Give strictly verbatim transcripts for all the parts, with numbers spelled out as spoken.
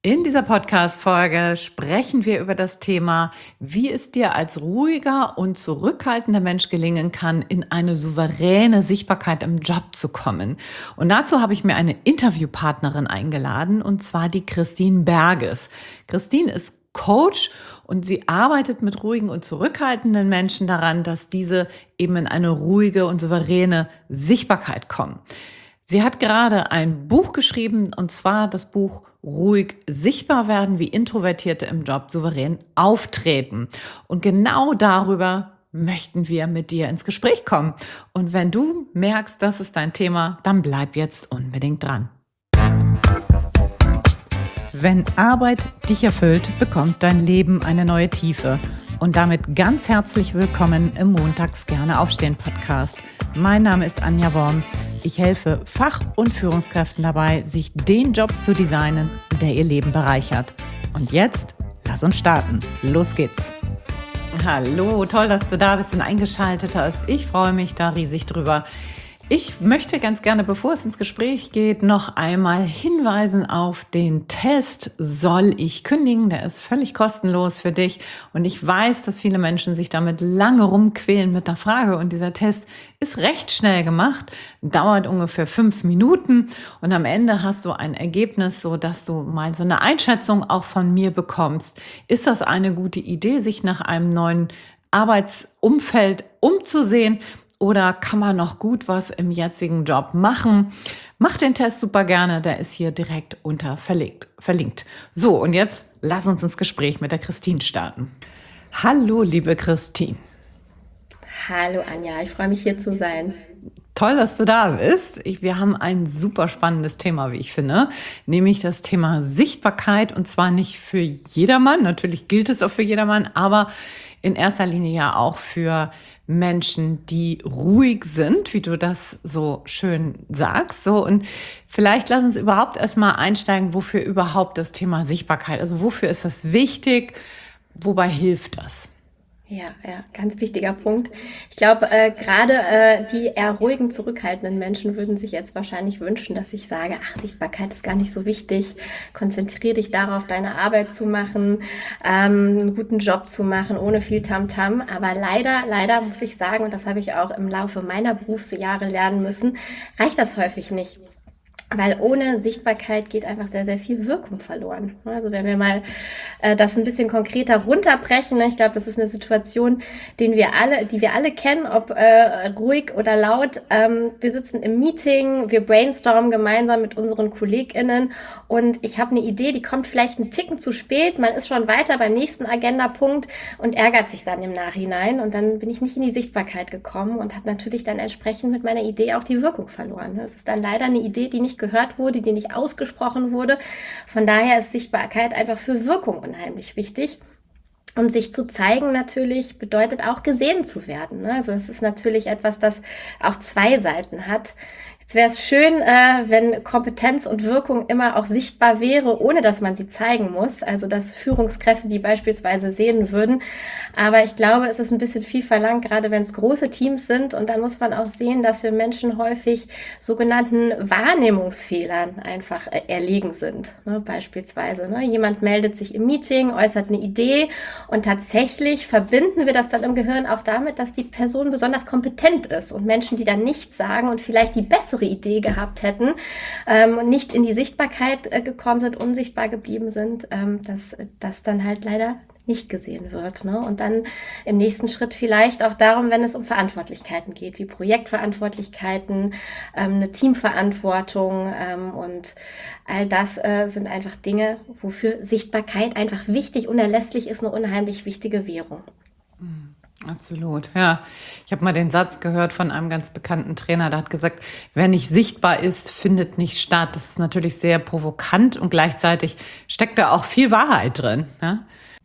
In dieser Podcast-Folge sprechen wir über das Thema, wie es dir als ruhiger und zurückhaltender Mensch gelingen kann, in eine souveräne Sichtbarkeit im Job zu kommen. Und dazu habe ich mir eine Interviewpartnerin eingeladen, und zwar die Christine Berges. Christine ist Coach und sie arbeitet mit ruhigen und zurückhaltenden Menschen daran, dass diese eben in eine ruhige und souveräne Sichtbarkeit kommen. Sie hat gerade ein Buch geschrieben, und zwar das Buch Ruhig sichtbar werden, wie Introvertierte im Job souverän auftreten. Und genau darüber möchten wir mit dir ins Gespräch kommen. Und wenn du merkst, das ist dein Thema, dann bleib jetzt unbedingt dran. Wenn Arbeit dich erfüllt, bekommt dein Leben eine neue Tiefe. Und damit ganz herzlich willkommen im Montags gerne aufstehen Podcast. Mein Name ist Anja Worm. Ich helfe Fach- und Führungskräften dabei, sich den Job zu designen, der ihr Leben bereichert. Und jetzt, lass uns starten. Los geht's. Hallo, toll, dass du da bist und eingeschaltet hast. Ich freue mich da riesig drüber. Ich möchte ganz gerne, bevor es ins Gespräch geht, noch einmal hinweisen auf den Test Soll ich kündigen? Der ist völlig kostenlos für dich. Und ich weiß, dass viele Menschen sich damit lange rumquälen mit der Frage. Und dieser Test ist recht schnell gemacht, dauert ungefähr fünf Minuten. Und am Ende hast du ein Ergebnis, so dass du mal so eine Einschätzung auch von mir bekommst. Ist das eine gute Idee, sich nach einem neuen Arbeitsumfeld umzusehen? Oder kann man noch gut was im jetzigen Job machen? Mach den Test super gerne, der ist hier direkt unter verlinkt. verlinkt. So, und jetzt lass uns ins Gespräch mit der Christine starten. Hallo, liebe Christine. Hallo Anja, ich freue mich hier zu sein. Toll, dass du da bist. Ich, wir haben ein super spannendes Thema, wie ich finde, nämlich das Thema Sichtbarkeit, und zwar nicht für jedermann, natürlich gilt es auch für jedermann, aber in erster Linie ja auch für Menschen, die ruhig sind, wie du das so schön sagst. So, und vielleicht lass uns überhaupt erstmal einsteigen, wofür überhaupt das Thema Sichtbarkeit, also wofür ist das wichtig, wobei hilft das? Ja, ja, ganz wichtiger Punkt. Ich glaube, äh, gerade äh, die eher ruhigen, zurückhaltenden Menschen würden sich jetzt wahrscheinlich wünschen, dass ich sage, ach, Sichtbarkeit ist gar nicht so wichtig. Konzentriere dich darauf, deine Arbeit zu machen, ähm, einen guten Job zu machen, ohne viel Tamtam. Aber leider, leider muss ich sagen, und das habe ich auch im Laufe meiner Berufsjahre lernen müssen, reicht das häufig nicht. Weil ohne Sichtbarkeit geht einfach sehr, sehr viel Wirkung verloren. Also wenn wir mal äh, das ein bisschen konkreter runterbrechen, ne? Ich glaube, das ist eine Situation, den wir alle, die wir alle kennen, ob äh, ruhig oder laut. Ähm, wir sitzen im Meeting, wir brainstormen gemeinsam mit unseren KollegInnen, und ich habe eine Idee, die kommt vielleicht einen Ticken zu spät, man ist schon weiter beim nächsten Agendapunkt und ärgert sich dann im Nachhinein, und dann bin ich nicht in die Sichtbarkeit gekommen und habe natürlich dann entsprechend mit meiner Idee auch die Wirkung verloren. Das ist dann leider eine Idee, die nicht gehört wurde, die nicht ausgesprochen wurde. Von daher ist Sichtbarkeit einfach für Wirkung unheimlich wichtig. Und sich zu zeigen natürlich bedeutet auch gesehen zu werden. Also es ist natürlich etwas, das auch zwei Seiten hat. Jetzt wäre es schön, äh, wenn Kompetenz und Wirkung immer auch sichtbar wäre, ohne dass man sie zeigen muss. Also dass Führungskräfte die beispielsweise sehen würden. Aber ich glaube, es ist ein bisschen viel verlangt, gerade wenn es große Teams sind. Und dann muss man auch sehen, dass wir Menschen häufig sogenannten Wahrnehmungsfehlern einfach äh, erlegen sind. Ne, beispielsweise, ne, jemand meldet sich im Meeting, äußert eine Idee, und tatsächlich verbinden wir das dann im Gehirn auch damit, dass die Person besonders kompetent ist, und Menschen, die dann nichts sagen und vielleicht die bessere Idee gehabt hätten, ähm, nicht in die Sichtbarkeit äh, gekommen sind, unsichtbar geblieben sind, ähm, dass das dann halt leider nicht gesehen wird. Ne? Und dann im nächsten Schritt vielleicht auch darum, wenn es um Verantwortlichkeiten geht, wie Projektverantwortlichkeiten, ähm, eine Teamverantwortung, ähm, und all das äh, sind einfach Dinge, wofür Sichtbarkeit einfach wichtig, unerlässlich ist, eine unheimlich wichtige Währung. Absolut, ja. Ich habe mal den Satz gehört von einem ganz bekannten Trainer, der hat gesagt, wer nicht sichtbar ist, findet nicht statt. Das ist natürlich sehr provokant, und gleichzeitig steckt da auch viel Wahrheit drin. Ja?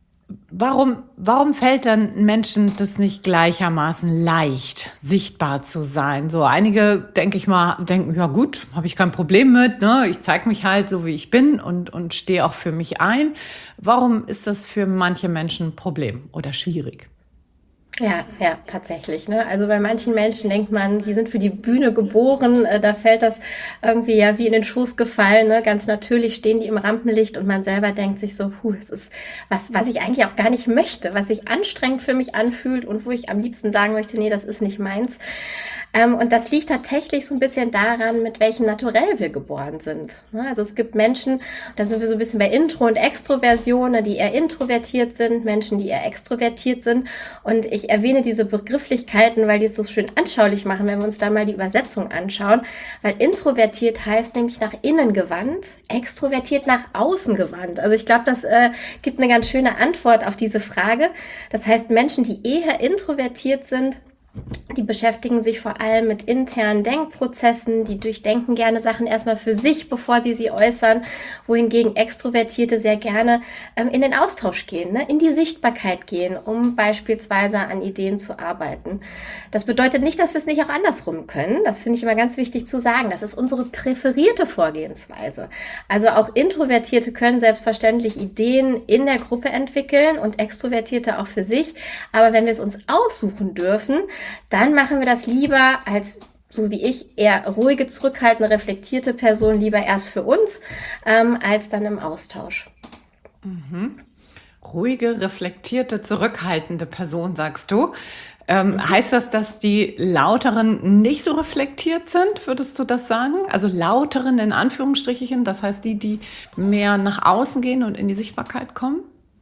Warum, warum fällt dann Menschen das nicht gleichermaßen leicht, sichtbar zu sein? So einige, denke ich mal, denken, ja gut, habe ich kein Problem mit, ne? Ich zeige mich halt so, wie ich bin, und, und stehe auch für mich ein. Warum ist das für manche Menschen ein Problem oder schwierig? Ja, ja, tatsächlich, ne? Also bei manchen Menschen denkt man, die sind für die Bühne geboren, äh, da fällt das irgendwie ja wie in den Schoß gefallen, ne? Ganz natürlich stehen die im Rampenlicht und man selber denkt sich so, puh, das ist was, was ich eigentlich auch gar nicht möchte, was sich anstrengend für mich anfühlt und wo ich am liebsten sagen möchte, nee, das ist nicht meins. Ähm, und das liegt tatsächlich so ein bisschen daran, mit welchem Naturell wir geboren sind. Ne? Also es gibt Menschen, da sind wir so ein bisschen bei Intro- und Extroversion, ne, die eher introvertiert sind, Menschen, die eher extrovertiert sind. Und ich erwähne diese Begrifflichkeiten, weil die es so schön anschaulich machen, wenn wir uns da mal die Übersetzung anschauen. Weil introvertiert heißt nämlich nach innen gewandt, extrovertiert nach außen gewandt. Also ich glaube, das äh, gibt eine ganz schöne Antwort auf diese Frage. Das heißt, Menschen, die eher introvertiert sind, die beschäftigen sich vor allem mit internen Denkprozessen, die durchdenken gerne Sachen erstmal für sich, bevor sie sie äußern, wohingegen Extrovertierte sehr gerne ähm, in den Austausch gehen, ne? In die Sichtbarkeit gehen, um beispielsweise an Ideen zu arbeiten. Das bedeutet nicht, dass wir es nicht auch andersrum können. Das finde ich immer ganz wichtig zu sagen. Das ist unsere präferierte Vorgehensweise. Also auch Introvertierte können selbstverständlich Ideen in der Gruppe entwickeln und Extrovertierte auch für sich. Aber wenn wir es uns aussuchen dürfen, dann machen wir das lieber als, so wie ich, eher ruhige, zurückhaltende, reflektierte Person lieber erst für uns, ähm, als dann im Austausch. Mhm. Ruhige, reflektierte, zurückhaltende Person, sagst du. Ähm, mhm. Heißt das, dass die Lauteren nicht so reflektiert sind, würdest du das sagen? Also Lauteren in Anführungsstrichen, das heißt die, die mehr nach außen gehen und in die Sichtbarkeit kommen?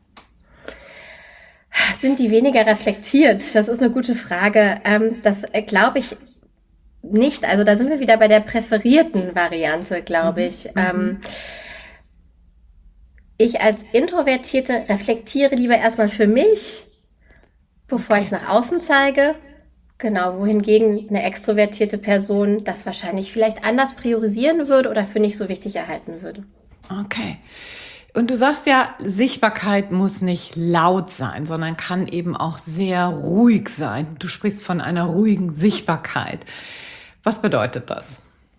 Sind die weniger reflektiert? Das ist eine gute Frage. Ähm, das äh, glaube ich nicht. Also da sind wir wieder bei der präferierten Variante, glaube ich. Mhm. Ähm, ich als Introvertierte reflektiere lieber erstmal für mich, bevor okay. ich es nach außen zeige. Genau, wohingegen eine extrovertierte Person das wahrscheinlich vielleicht anders priorisieren würde oder für nicht so wichtig erhalten würde. Okay. Und du sagst ja, Sichtbarkeit muss nicht laut sein, sondern kann eben auch sehr ruhig sein. Du sprichst von einer ruhigen Sichtbarkeit. Was bedeutet das?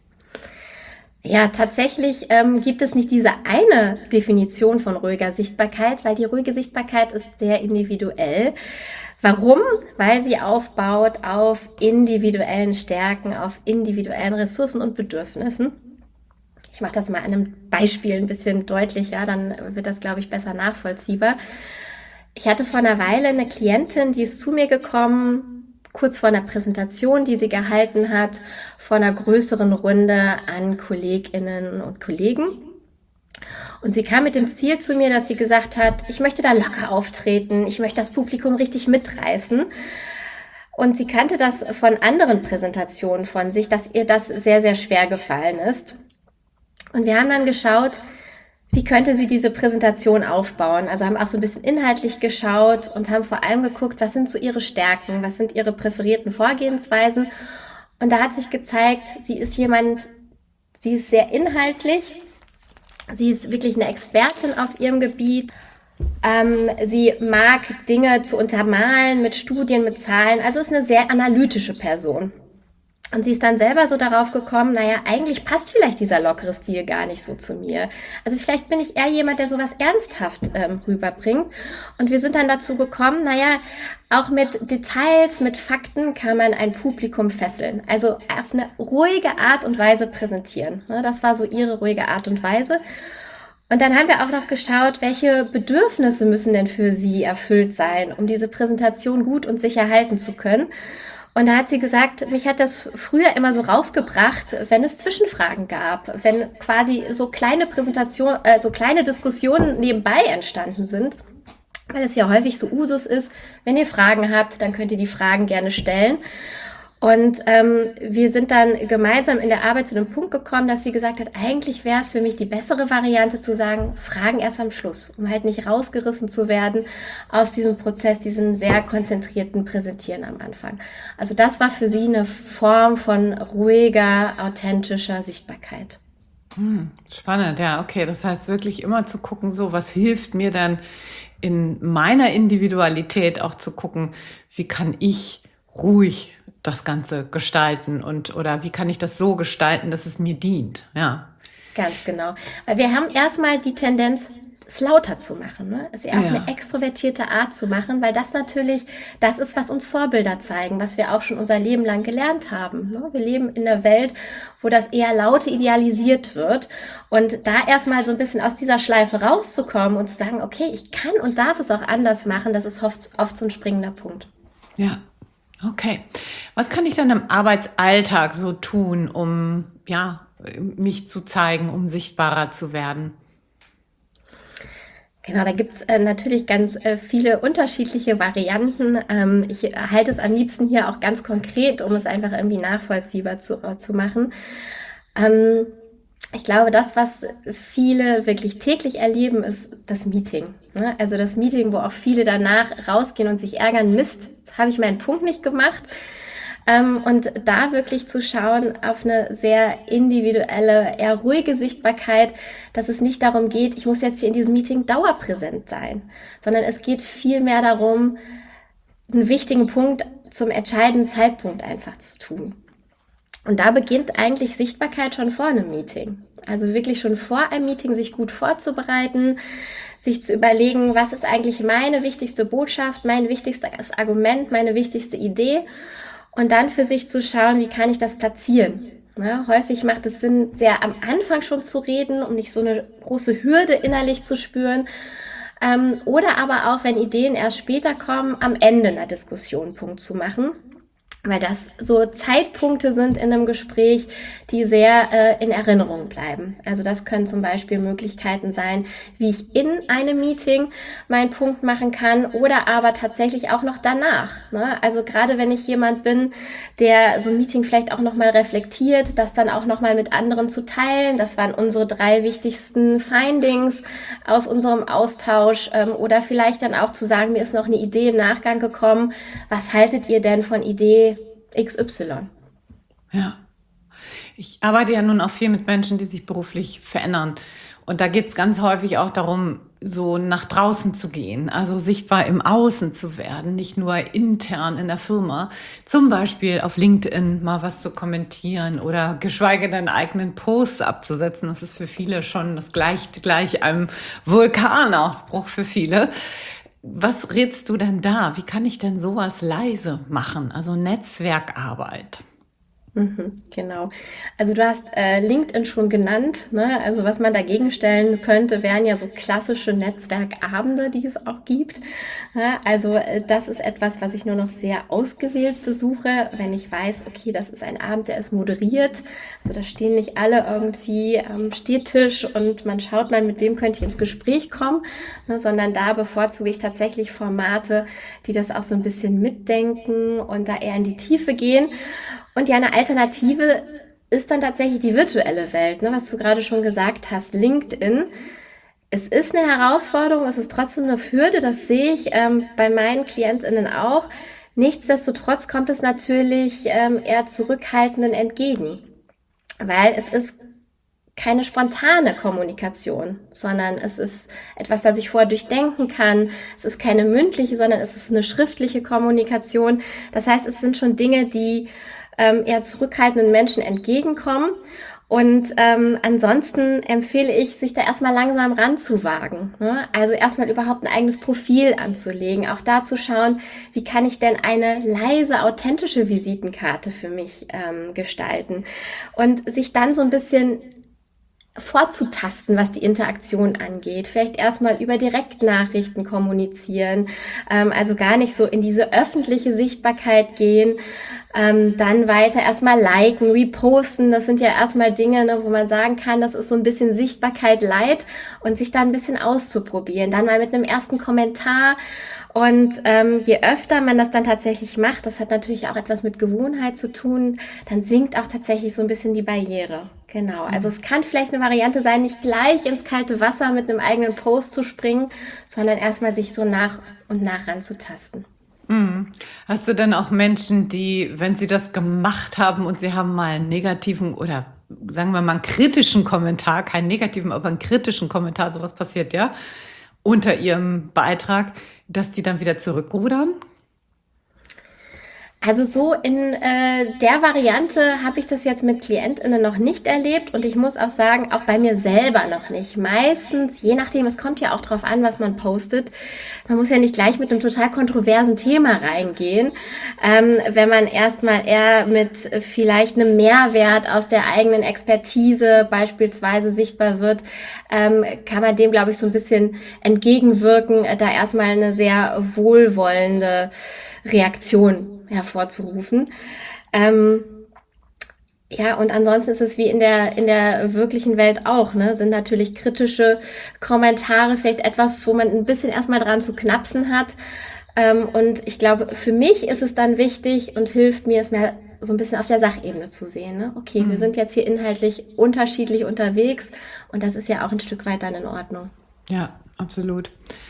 Ja, tatsächlich ähm, gibt es nicht diese eine Definition von ruhiger Sichtbarkeit, weil die ruhige Sichtbarkeit ist sehr individuell. Warum? Weil sie aufbaut auf individuellen Stärken, auf individuellen Ressourcen und Bedürfnissen. Ich mache das mal an einem Beispiel ein bisschen deutlicher, dann wird das, glaube ich, besser nachvollziehbar. Ich hatte vor einer Weile eine Klientin, die ist zu mir gekommen, kurz vor einer Präsentation, die sie gehalten hat, vor einer größeren Runde an KollegInnen und Kollegen. Und sie kam mit dem Ziel zu mir, dass sie gesagt hat, ich möchte da locker auftreten, ich möchte das Publikum richtig mitreißen. Und sie kannte das von anderen Präsentationen von sich, dass ihr das sehr, sehr schwer gefallen ist. Und wir haben dann geschaut, wie könnte sie diese Präsentation aufbauen? Also haben auch so ein bisschen inhaltlich geschaut und haben vor allem geguckt, was sind so ihre Stärken, was sind ihre präferierten Vorgehensweisen. Und da hat sich gezeigt, sie ist jemand, sie ist sehr inhaltlich, sie ist wirklich eine Expertin auf ihrem Gebiet. Ähm, sie mag Dinge zu untermalen mit Studien, mit Zahlen, also ist eine sehr analytische Person. Und sie ist dann selber so darauf gekommen, naja, eigentlich passt vielleicht dieser lockere Stil gar nicht so zu mir. Also vielleicht bin ich eher jemand, der sowas ernsthaft ähm, rüberbringt. Und wir sind dann dazu gekommen, naja, auch mit Details, mit Fakten kann man ein Publikum fesseln. Also auf eine ruhige Art und Weise präsentieren. Das war so ihre ruhige Art und Weise. Und dann haben wir auch noch geschaut, welche Bedürfnisse müssen denn für sie erfüllt sein, um diese Präsentation gut und sicher halten zu können. Und da hat sie gesagt, mich hat das früher immer so rausgebracht, wenn es Zwischenfragen gab, wenn quasi so kleine Präsentationen, äh, so kleine Diskussionen nebenbei entstanden sind, weil es ja häufig so Usus ist, wenn ihr Fragen habt, dann könnt ihr die Fragen gerne stellen. Und ähm, wir sind dann gemeinsam in der Arbeit zu dem Punkt gekommen, dass sie gesagt hat, eigentlich wäre es für mich die bessere Variante zu sagen, Fragen erst am Schluss, um halt nicht rausgerissen zu werden aus diesem Prozess, diesem sehr konzentrierten Präsentieren am Anfang. Also das war für sie eine Form von ruhiger, authentischer Sichtbarkeit. Hm, spannend, ja, okay. Das heißt wirklich immer zu gucken, so was hilft mir dann in meiner Individualität auch zu gucken, wie kann ich ruhig das Ganze gestalten und oder wie kann ich das so gestalten, dass es mir dient, ja. Ganz genau. Weil wir haben erstmal die Tendenz, es lauter zu machen, ne? Es eher auf Ja. eine extrovertierte Art zu machen, weil das natürlich das ist, was uns Vorbilder zeigen, was wir auch schon unser Leben lang gelernt haben, ne? Wir leben in einer Welt, wo das eher Laute idealisiert wird. Und da erstmal so ein bisschen aus dieser Schleife rauszukommen und zu sagen, okay, ich kann und darf es auch anders machen, das ist oft, oft so ein springender Punkt. Ja, okay. Was kann ich dann im Arbeitsalltag so tun, um ja, mich zu zeigen, um sichtbarer zu werden? Genau, da gibt's äh, natürlich ganz äh, viele unterschiedliche Varianten. Ähm, ich halte es am liebsten hier auch ganz konkret, um es einfach irgendwie nachvollziehbar zu, äh, zu machen. Ähm, ich glaube, das, was viele wirklich täglich erleben, ist das Meeting. Ne? Also das Meeting, wo auch viele danach rausgehen und sich ärgern, Mist, jetzt habe ich meinen Punkt nicht gemacht. Ähm, und da wirklich zu schauen auf eine sehr individuelle, eher ruhige Sichtbarkeit, dass es nicht darum geht, ich muss jetzt hier in diesem Meeting dauerpräsent sein, sondern es geht vielmehr darum, einen wichtigen Punkt zum entscheidenden Zeitpunkt einfach zu tun. Und da beginnt eigentlich Sichtbarkeit schon vor einem Meeting. Also wirklich schon vor einem Meeting sich gut vorzubereiten, sich zu überlegen, was ist eigentlich meine wichtigste Botschaft, mein wichtigstes Argument, meine wichtigste Idee. Und dann für sich zu schauen, wie kann ich das platzieren. Ja, häufig macht es Sinn, sehr am Anfang schon zu reden, um nicht so eine große Hürde innerlich zu spüren. Ähm, oder aber auch, wenn Ideen erst später kommen, am Ende einer Diskussion einen Punkt zu machen. Weil das so Zeitpunkte sind in einem Gespräch, die sehr äh, in Erinnerung bleiben. Also das können zum Beispiel Möglichkeiten sein, wie ich in einem Meeting meinen Punkt machen kann oder aber tatsächlich auch noch danach. Ne? Also gerade wenn ich jemand bin, der so ein Meeting vielleicht auch nochmal reflektiert, das dann auch nochmal mit anderen zu teilen. Das waren unsere drei wichtigsten Findings aus unserem Austausch. Ähm, oder vielleicht dann auch zu sagen, mir ist noch eine Idee im Nachgang gekommen. Was haltet ihr denn von Idee X Y? Ja. Ich arbeite ja nun auch viel mit Menschen, die sich beruflich verändern. Und da geht es ganz häufig auch darum, so nach draußen zu gehen, also sichtbar im Außen zu werden, nicht nur intern in der Firma. Zum Beispiel auf LinkedIn mal was zu kommentieren oder geschweige denn eigenen Posts abzusetzen. Das ist für viele schon, das gleicht gleich einem Vulkanausbruch für viele. Was rätst du denn da? Wie kann ich denn sowas leise machen? Also Netzwerkarbeit. Mhm, genau. Also du hast äh, LinkedIn schon genannt, ne? Also was man dagegen stellen könnte, wären ja so klassische Netzwerkabende, die es auch gibt. Ja, also äh, das ist etwas, was ich nur noch sehr ausgewählt besuche, wenn ich weiß, okay, das ist ein Abend, der ist moderiert. Also da stehen nicht alle irgendwie am Stehtisch und man schaut mal, mit wem könnte ich ins Gespräch kommen, ne? Sondern da bevorzuge ich tatsächlich Formate, die das auch so ein bisschen mitdenken und da eher in die Tiefe gehen. Und ja, eine Alternative ist dann tatsächlich die virtuelle Welt, ne, was du gerade schon gesagt hast, LinkedIn. Es ist eine Herausforderung, es ist trotzdem eine Hürde, das sehe ich ähm, bei meinen KlientInnen auch. Nichtsdestotrotz kommt es natürlich ähm, eher Zurückhaltenden entgegen, weil es ist keine spontane Kommunikation, sondern es ist etwas, das ich vorher durchdenken kann. Es ist keine mündliche, sondern es ist eine schriftliche Kommunikation. Das heißt, es sind schon Dinge, die ähm, eher zurückhaltenden Menschen entgegenkommen. Und ähm, ansonsten empfehle ich, sich da erstmal langsam ranzuwagen. Ne? Also erstmal überhaupt ein eigenes Profil anzulegen. Auch da zu schauen, wie kann ich denn eine leise, authentische Visitenkarte für mich ähm, gestalten. Und sich dann so ein bisschen vorzutasten, was die Interaktion angeht. Vielleicht erstmal über Direktnachrichten kommunizieren, ähm, also gar nicht so in diese öffentliche Sichtbarkeit gehen, ähm, dann weiter erstmal liken, reposten, das sind ja erstmal Dinge, ne, wo man sagen kann, das ist so ein bisschen Sichtbarkeit light und sich da ein bisschen auszuprobieren, dann mal mit einem ersten Kommentar. Und ähm, je öfter man das dann tatsächlich macht, das hat natürlich auch etwas mit Gewohnheit zu tun, dann sinkt auch tatsächlich so ein bisschen die Barriere. Genau, also es kann vielleicht eine Variante sein, nicht gleich ins kalte Wasser mit einem eigenen Post zu springen, sondern erstmal sich so nach und nach ranzutasten. Mhm. Hast du denn auch Menschen, die, wenn sie das gemacht haben und sie haben mal einen negativen oder sagen wir mal einen kritischen Kommentar, keinen negativen, aber einen kritischen Kommentar, sowas passiert ja, unter ihrem Beitrag, dass die dann wieder zurückrudern? Also so in äh, der Variante habe ich das jetzt mit KlientInnen noch nicht erlebt und ich muss auch sagen, auch bei mir selber noch nicht. Meistens, je nachdem, es kommt ja auch drauf an, was man postet. Man muss ja nicht gleich mit einem total kontroversen Thema reingehen. Ähm, wenn man erstmal eher mit vielleicht einem Mehrwert aus der eigenen Expertise beispielsweise sichtbar wird, ähm, kann man dem, glaube ich, so ein bisschen entgegenwirken, äh, da erstmal eine sehr wohlwollende Reaktion hervorzurufen. Ähm, ja, und ansonsten ist es wie in der, in der wirklichen Welt auch, ne? Sind natürlich kritische Kommentare vielleicht etwas, wo man ein bisschen erstmal dran zu knapsen hat. Ähm, und ich glaube, für mich ist es dann wichtig und hilft mir, es mehr so ein bisschen auf der Sachebene zu sehen, ne? Okay, mhm. wir sind jetzt hier inhaltlich unterschiedlich unterwegs und das ist ja auch ein Stück weit dann in Ordnung. Ja, absolut.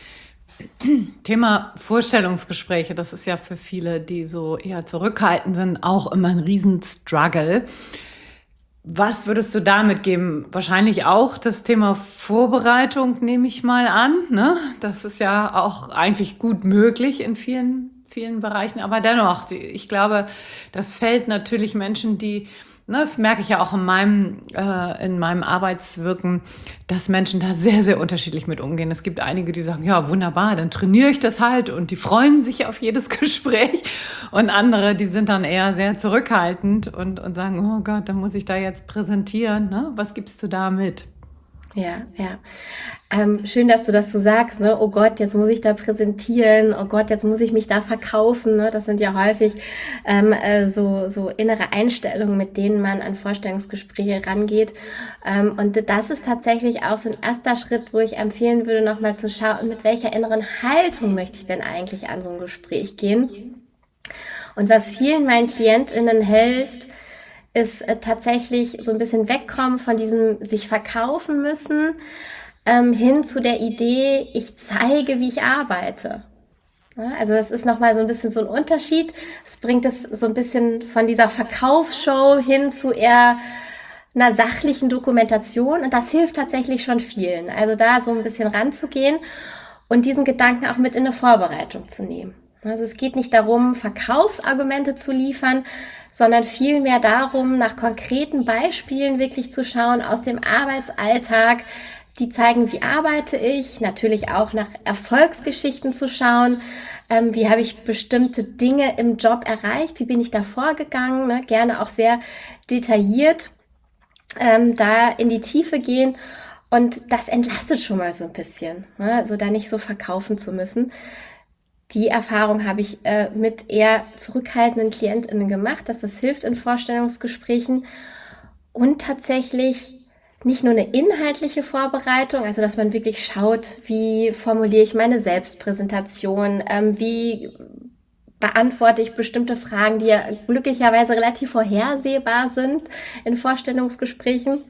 Thema Vorstellungsgespräche, das ist ja für viele, die so eher zurückhaltend sind, auch immer ein Riesen-Struggle. Was würdest du damit geben? Wahrscheinlich auch das Thema Vorbereitung, nehme ich mal an, ne? Das ist ja auch eigentlich gut möglich in vielen, vielen Bereichen. Aber dennoch, ich glaube, das fällt natürlich Menschen, die Das merke ich ja auch in meinem, äh, in meinem Arbeitswirken, dass Menschen da sehr, sehr unterschiedlich mit umgehen. Es gibt einige, die sagen, ja, wunderbar, dann trainiere ich das halt und die freuen sich auf jedes Gespräch. Und andere, die sind dann eher sehr zurückhaltend und, und sagen, oh Gott, dann muss ich da jetzt präsentieren. Ne? Was gibst du da mit? Ja, ja. Ähm, schön, dass du das so sagst, ne? Oh Gott, jetzt muss ich da präsentieren. Oh Gott, jetzt muss ich mich da verkaufen. Ne? Das sind ja häufig ähm, äh, so, so innere Einstellungen, mit denen man an Vorstellungsgespräche rangeht. Ähm, und das ist tatsächlich auch so ein erster Schritt, wo ich empfehlen würde, nochmal zu schauen, mit welcher inneren Haltung möchte ich denn eigentlich an so ein Gespräch gehen. Und was vielen meinen KlientInnen hilft, ist äh, tatsächlich so ein bisschen wegkommen von diesem sich verkaufen müssen, ähm, hin zu der Idee, ich zeige, wie ich arbeite. Ja, also das ist nochmal so ein bisschen so ein Unterschied. Es bringt es so ein bisschen von dieser Verkaufsshow hin zu eher einer sachlichen Dokumentation und das hilft tatsächlich schon vielen. Also da so ein bisschen ranzugehen und diesen Gedanken auch mit in eine Vorbereitung zu nehmen. Also es geht nicht darum, Verkaufsargumente zu liefern, sondern vielmehr darum, nach konkreten Beispielen wirklich zu schauen aus dem Arbeitsalltag, die zeigen, wie arbeite ich, natürlich auch nach Erfolgsgeschichten zu schauen, ähm, wie habe ich bestimmte Dinge im Job erreicht, wie bin ich da vorgegangen, ne? Gerne auch sehr detailliert ähm, da in die Tiefe gehen. Und das entlastet schon mal so ein bisschen, ne? Also da nicht so verkaufen zu müssen. Die Erfahrung habe ich äh, mit eher zurückhaltenden KlientInnen gemacht, dass das hilft in Vorstellungsgesprächen und tatsächlich nicht nur eine inhaltliche Vorbereitung, also dass man wirklich schaut, wie formuliere ich meine Selbstpräsentation, ähm, wie beantworte ich bestimmte Fragen, die ja glücklicherweise relativ vorhersehbar sind in Vorstellungsgesprächen,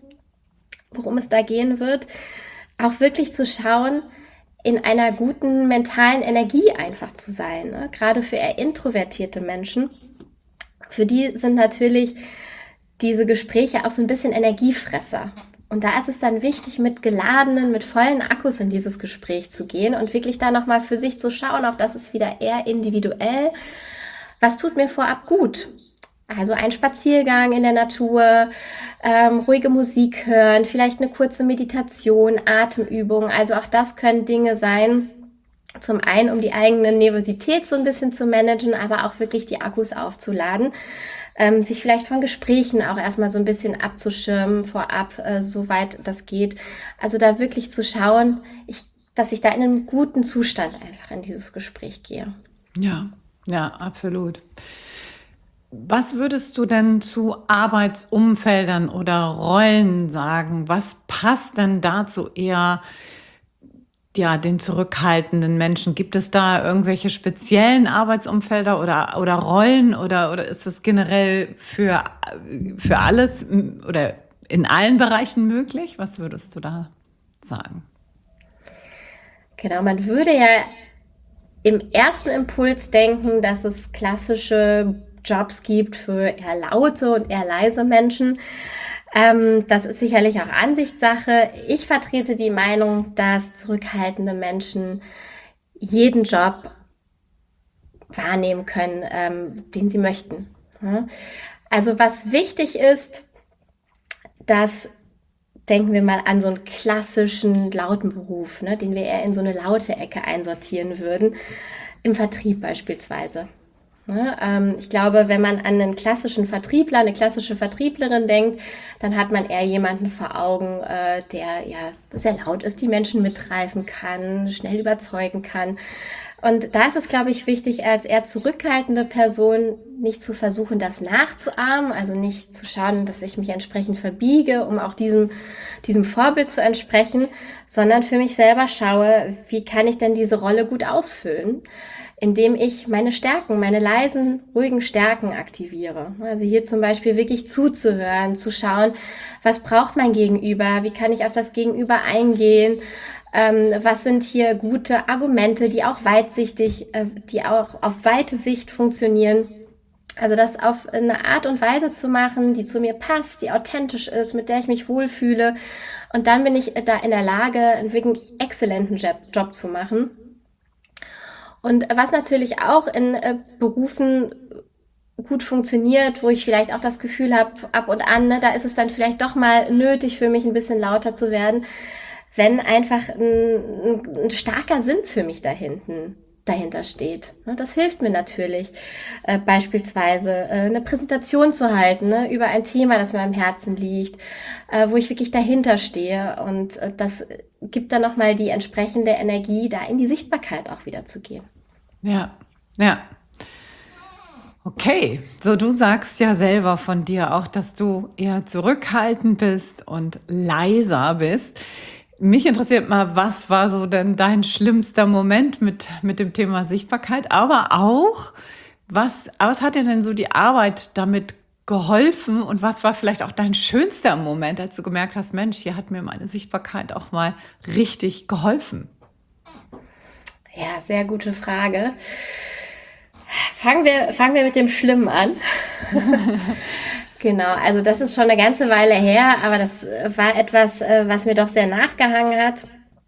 worum es da gehen wird, auch wirklich zu schauen, in einer guten mentalen Energie einfach zu sein, ne? Gerade für eher introvertierte Menschen. Für die sind natürlich diese Gespräche auch so ein bisschen Energiefresser. Und da ist es dann wichtig, mit geladenen, mit vollen Akkus in dieses Gespräch zu gehen und wirklich da nochmal für sich zu schauen, auch das ist wieder eher individuell. Was tut mir vorab gut? Also ein Spaziergang in der Natur, ähm, ruhige Musik hören, vielleicht eine kurze Meditation, Atemübung. Also auch das können Dinge sein, zum einen, um die eigene Nervosität so ein bisschen zu managen, aber auch wirklich die Akkus aufzuladen. Ähm, sich vielleicht von Gesprächen auch erstmal so ein bisschen abzuschirmen vorab, äh, soweit das geht. Also da wirklich zu schauen, ich, dass ich da in einem guten Zustand einfach in dieses Gespräch gehe. Ja, ja, absolut. Was würdest du denn zu Arbeitsumfeldern oder Rollen sagen? Was passt denn dazu eher, ja, den zurückhaltenden Menschen? Gibt es da irgendwelche speziellen Arbeitsumfelder oder, oder Rollen oder, oder ist das generell für, für alles oder in allen Bereichen möglich? Was würdest du da sagen? Genau, man würde ja im ersten Impuls denken, dass es klassische Jobs gibt für eher laute und eher leise Menschen. Ähm, das ist sicherlich auch Ansichtssache. Ich vertrete die Meinung, dass zurückhaltende Menschen jeden Job wahrnehmen können, ähm, den sie möchten. Ja? Also was wichtig ist, dass denken wir mal an so einen klassischen lauten Beruf, ne, den wir eher in so eine laute Ecke einsortieren würden, im Vertrieb beispielsweise. Ne, ähm, ich glaube, wenn man an einen klassischen Vertriebler, eine klassische Vertrieblerin denkt, dann hat man eher jemanden vor Augen, äh, der ja sehr laut ist, die Menschen mitreißen kann, schnell überzeugen kann. Und da ist es, glaube ich, wichtig, als eher zurückhaltende Person nicht zu versuchen, das nachzuahmen, also nicht zu schauen, dass ich mich entsprechend verbiege, um auch diesem, diesem Vorbild zu entsprechen, sondern für mich selber schaue, wie kann ich denn diese Rolle gut ausfüllen, indem ich meine Stärken, meine leisen, ruhigen Stärken aktiviere. Also hier zum Beispiel wirklich zuzuhören, zu schauen, was braucht mein Gegenüber, wie kann ich auf das Gegenüber eingehen, Ähm, was sind hier gute Argumente, die auch weitsichtig, äh, die auch auf weite Sicht funktionieren. Also das auf eine Art und Weise zu machen, die zu mir passt, die authentisch ist, mit der ich mich wohlfühle. Und dann bin ich da in der Lage, einen wirklich exzellenten Job, Job zu machen. Und was natürlich auch in äh, Berufen gut funktioniert, wo ich vielleicht auch das Gefühl habe, ab und an, ne, da ist es dann vielleicht doch mal nötig für mich, ein bisschen lauter zu werden, wenn einfach ein, ein, ein starker Sinn für mich da hinten dahinter steht. Das hilft mir natürlich, äh, beispielsweise äh, eine Präsentation zu halten, ne, über ein Thema, das mir am Herzen liegt, äh, wo ich wirklich dahinter stehe. Und äh, das gibt dann nochmal die entsprechende Energie, da in die Sichtbarkeit auch wieder zu gehen. Ja, ja. Okay, so du sagst ja selber von dir auch, dass du eher zurückhaltend bist und leiser bist. Mich interessiert mal, was war so denn dein schlimmster Moment mit, mit dem Thema Sichtbarkeit, aber auch, was, was hat dir denn so die Arbeit damit geholfen und was war vielleicht auch dein schönster Moment, als du gemerkt hast, Mensch, hier hat mir meine Sichtbarkeit auch mal richtig geholfen? Ja, sehr gute Frage. Fangen wir, fangen wir mit dem Schlimmen an. Genau, also das ist schon eine ganze Weile her, aber das war etwas, was mir doch sehr nachgehangen hat.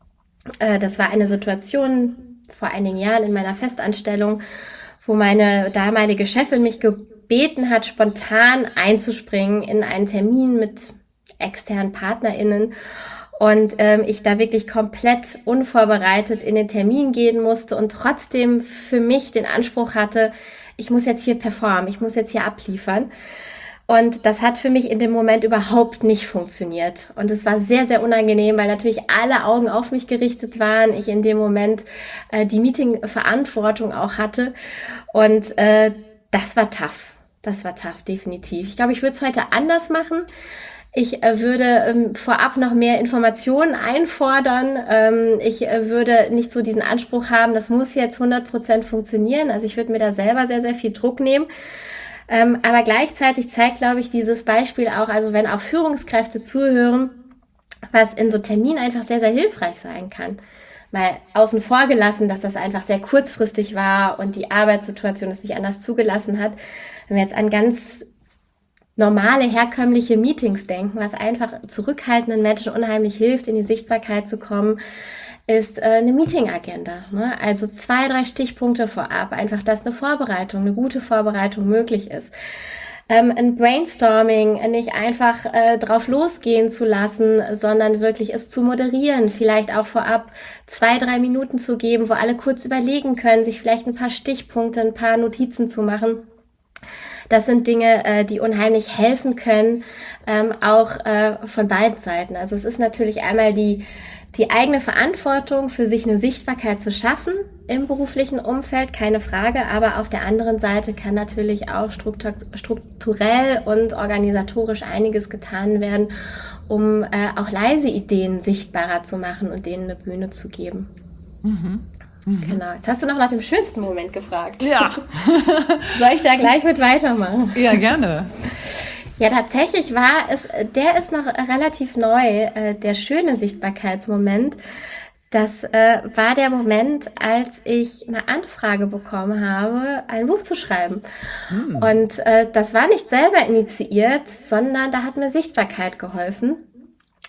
Das war eine Situation vor einigen Jahren in meiner Festanstellung, wo meine damalige Chefin mich gebeten hat, spontan einzuspringen in einen Termin mit externen PartnerInnen. Und ähm, ich da wirklich komplett unvorbereitet in den Termin gehen musste und trotzdem für mich den Anspruch hatte, ich muss jetzt hier performen, ich muss jetzt hier abliefern. Und das hat für mich in dem Moment überhaupt nicht funktioniert. Und es war sehr, sehr unangenehm, weil natürlich alle Augen auf mich gerichtet waren. Ich in dem Moment äh, die Meeting-Verantwortung auch hatte. Und äh, das war tough. Das war tough, definitiv. Ich glaube, ich würde es heute anders machen. Ich äh, würde ähm, vorab noch mehr Informationen einfordern. Ähm, ich äh, würde nicht so diesen Anspruch haben, das muss jetzt hundert Prozent funktionieren. Also ich würde mir da selber sehr, sehr viel Druck nehmen. Ähm, aber gleichzeitig zeigt, glaube ich, dieses Beispiel auch, also wenn auch Führungskräfte zuhören, was in so Terminen einfach sehr, sehr hilfreich sein kann. Mal außen vor gelassen, dass das einfach sehr kurzfristig war und die Arbeitssituation es nicht anders zugelassen hat. Wenn wir jetzt an ganz normale, herkömmliche Meetings denken, was einfach zurückhaltenden Menschen unheimlich hilft, in die Sichtbarkeit zu kommen, ist äh, eine Meeting-Agenda. Ne? Also zwei, drei Stichpunkte vorab, einfach, dass eine Vorbereitung, eine gute Vorbereitung möglich ist. Ähm, ein Brainstorming nicht einfach äh, drauf losgehen zu lassen, sondern wirklich es zu moderieren, vielleicht auch vorab zwei, drei Minuten zu geben, wo alle kurz überlegen können, sich vielleicht ein paar Stichpunkte, ein paar Notizen zu machen. Das sind Dinge, äh, die unheimlich helfen können, ähm, auch äh, von beiden Seiten. Also es ist natürlich einmal die die eigene Verantwortung, für sich eine Sichtbarkeit zu schaffen im beruflichen Umfeld, keine Frage. Aber auf der anderen Seite kann natürlich auch strukturell und organisatorisch einiges getan werden, um äh, auch leise Ideen sichtbarer zu machen und denen eine Bühne zu geben. Mhm. Mhm. Genau. Jetzt hast du noch nach dem schönsten Moment gefragt. Ja. Soll ich da gleich mit weitermachen? Ja, gerne. Ja, tatsächlich war es, der ist noch relativ neu, äh, der schöne Sichtbarkeitsmoment. Das äh, war der Moment, als ich eine Anfrage bekommen habe, ein Buch zu schreiben. Hm. Und äh, das war nicht selber initiiert, sondern da hat mir Sichtbarkeit geholfen.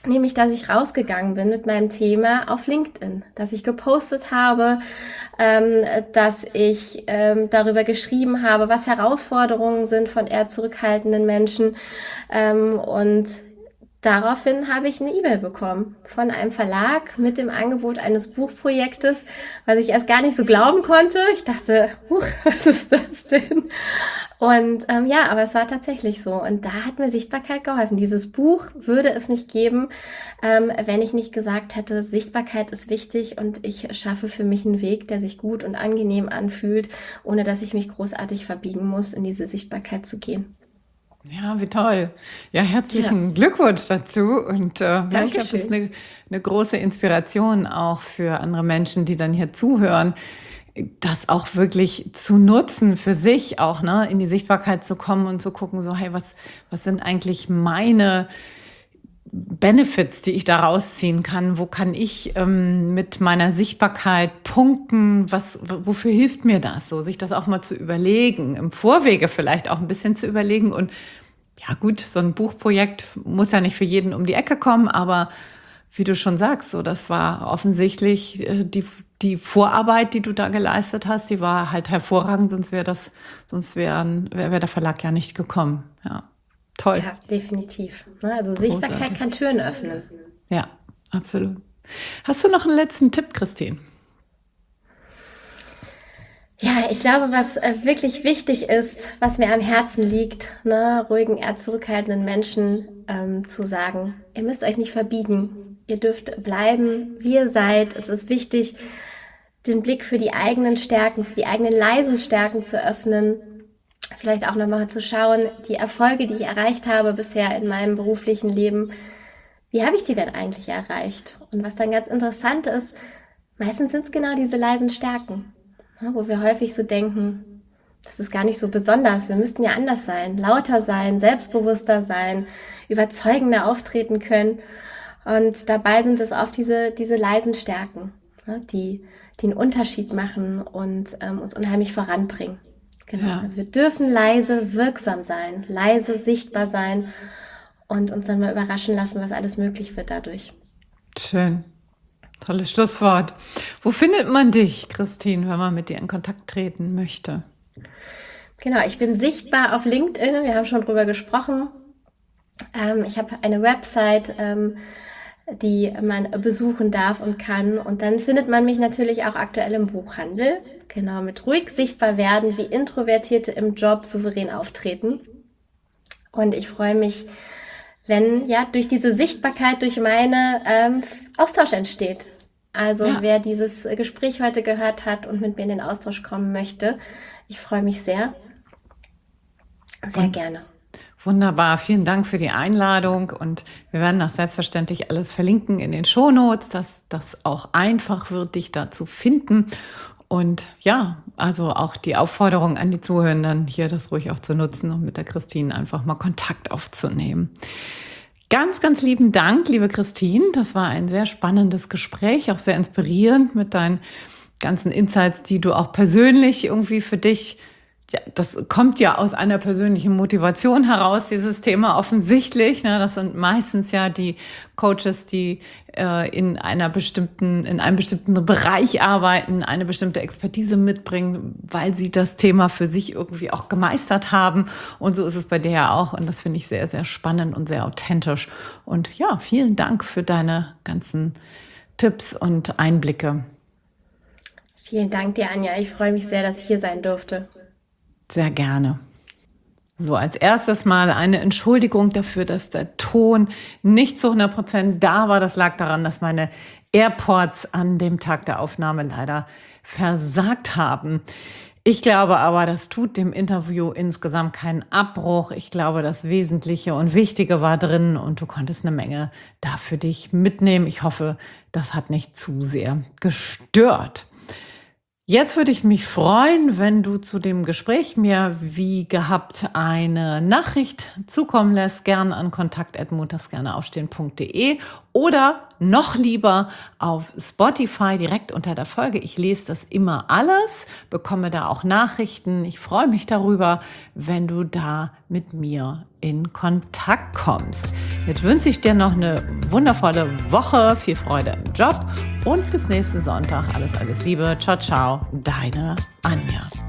Nämlich, dass ich rausgegangen bin mit meinem Thema auf LinkedIn, dass ich gepostet habe, ähm, dass ich ähm, darüber geschrieben habe, was Herausforderungen sind von eher zurückhaltenden Menschen. Ähm, und daraufhin habe ich eine E-Mail bekommen von einem Verlag mit dem Angebot eines Buchprojektes, was ich erst gar nicht so glauben konnte. Ich dachte, huch, was ist das denn? Und ähm, ja, aber es war tatsächlich so. Und da hat mir Sichtbarkeit geholfen. Dieses Buch würde es nicht geben, ähm, wenn ich nicht gesagt hätte, Sichtbarkeit ist wichtig und ich schaffe für mich einen Weg, der sich gut und angenehm anfühlt, ohne dass ich mich großartig verbiegen muss, in diese Sichtbarkeit zu gehen. Ja, wie toll. Ja, Ja, herzlichen Glückwunsch dazu. Und äh, ja, ich glaube, das ist Dankeschön. eine, eine große Inspiration auch für andere Menschen, die dann hier zuhören, das auch wirklich zu nutzen für sich auch, ne, in die Sichtbarkeit zu kommen und zu gucken, so, hey, was, was sind eigentlich meine Benefits, die ich da rausziehen kann? Wo kann ich ähm, mit meiner Sichtbarkeit punkten? Was, wofür hilft mir das? So, sich das auch mal zu überlegen, im Vorwege vielleicht auch ein bisschen zu überlegen. Und ja, gut, so ein Buchprojekt muss ja nicht für jeden um die Ecke kommen, aber wie du schon sagst, so, das war offensichtlich äh, die, die Vorarbeit, die du da geleistet hast, die war halt hervorragend, sonst wäre das, sonst wäre wär, wär der Verlag ja nicht gekommen. Ja, toll. Ja, definitiv. Ne, also Sichtbarkeit Großartig. kann Türen öffnen. Ja, absolut. Hast du noch einen letzten Tipp, Christine? Ja, ich glaube, was äh, wirklich wichtig ist, was mir am Herzen liegt, ne, ruhigen, eher zurückhaltenden Menschen ähm, zu sagen, ihr müsst euch nicht verbiegen. Ihr dürft bleiben, wie ihr seid. Es ist wichtig, den Blick für die eigenen Stärken, für die eigenen leisen Stärken zu öffnen. Vielleicht auch nochmal zu schauen, die Erfolge, die ich erreicht habe bisher in meinem beruflichen Leben, wie habe ich die denn eigentlich erreicht? Und was dann ganz interessant ist, meistens sind es genau diese leisen Stärken, ja, wo wir häufig so denken, das ist gar nicht so besonders, wir müssten ja anders sein, lauter sein, selbstbewusster sein, überzeugender auftreten können. Und dabei sind es oft diese, diese leisen Stärken, ja, die, die einen Unterschied machen und ähm, uns unheimlich voranbringen. Genau, Ja, also wir dürfen leise wirksam sein, leise sichtbar sein und uns dann mal überraschen lassen, was alles möglich wird dadurch. schön. Tolles Schlusswort. Wo findet man dich, Christine, wenn man mit dir in Kontakt treten möchte? Genau, ich bin sichtbar auf LinkedIn, wir haben schon drüber gesprochen. Ähm, ich habe eine Website, ähm, die man besuchen darf und kann. Und dann findet man mich natürlich auch aktuell im Buchhandel. Genau, mit ruhig sichtbar werden, wie Introvertierte im Job souverän auftreten. Und ich freue mich, wenn ja durch diese Sichtbarkeit, durch meine ähm, Austausch entsteht. Also Ja, wer dieses Gespräch heute gehört hat und mit mir in den Austausch kommen möchte, ich freue mich sehr, sehr und gerne. wunderbar. Vielen Dank für die Einladung und wir werden das selbstverständlich alles verlinken in den Shownotes, dass das auch einfach wird, dich da zu finden. Und ja, also auch die Aufforderung an die Zuhörenden, hier das ruhig auch zu nutzen und mit der Christine einfach mal Kontakt aufzunehmen. Ganz, ganz lieben Dank, liebe Christine. Das war ein sehr spannendes Gespräch, auch sehr inspirierend mit deinen ganzen Insights, die du auch persönlich irgendwie für dich, ja, das kommt ja aus einer persönlichen Motivation heraus, dieses Thema offensichtlich. Ne? Das sind meistens ja die Coaches, die äh, in einer bestimmten, in einem bestimmten Bereich arbeiten, eine bestimmte Expertise mitbringen, weil sie das Thema für sich irgendwie auch gemeistert haben. Und so ist es bei dir ja auch. Und das finde ich sehr, sehr spannend und sehr authentisch. Und ja, vielen Dank für deine ganzen Tipps und Einblicke. Vielen Dank dir, Anja. Ich freue mich sehr, dass ich hier sein durfte. Sehr gerne. So, als erstes mal eine Entschuldigung dafür, dass der Ton nicht zu hundert Prozent da war. Das lag daran, dass meine AirPods an dem Tag der Aufnahme leider versagt haben. Ich glaube aber, das tut dem Interview insgesamt keinen Abbruch. Ich glaube, das Wesentliche und Wichtige war drin und du konntest eine Menge da für dich mitnehmen. Ich hoffe, das hat nicht zu sehr gestört. Jetzt würde ich mich freuen, wenn du zu dem Gespräch mir wie gehabt eine Nachricht zukommen lässt, gern an kontakt at montagsgerneaufstehen punkt de oder noch lieber auf Spotify direkt unter der Folge. Ich lese das immer alles, bekomme da auch Nachrichten. Ich freue mich darüber, wenn du da mit mir in Kontakt kommst. Jetzt wünsche ich dir noch eine wundervolle Woche, viel Freude im Job und bis nächsten Sonntag. Alles, alles Liebe. Ciao, ciao. Deine Anja.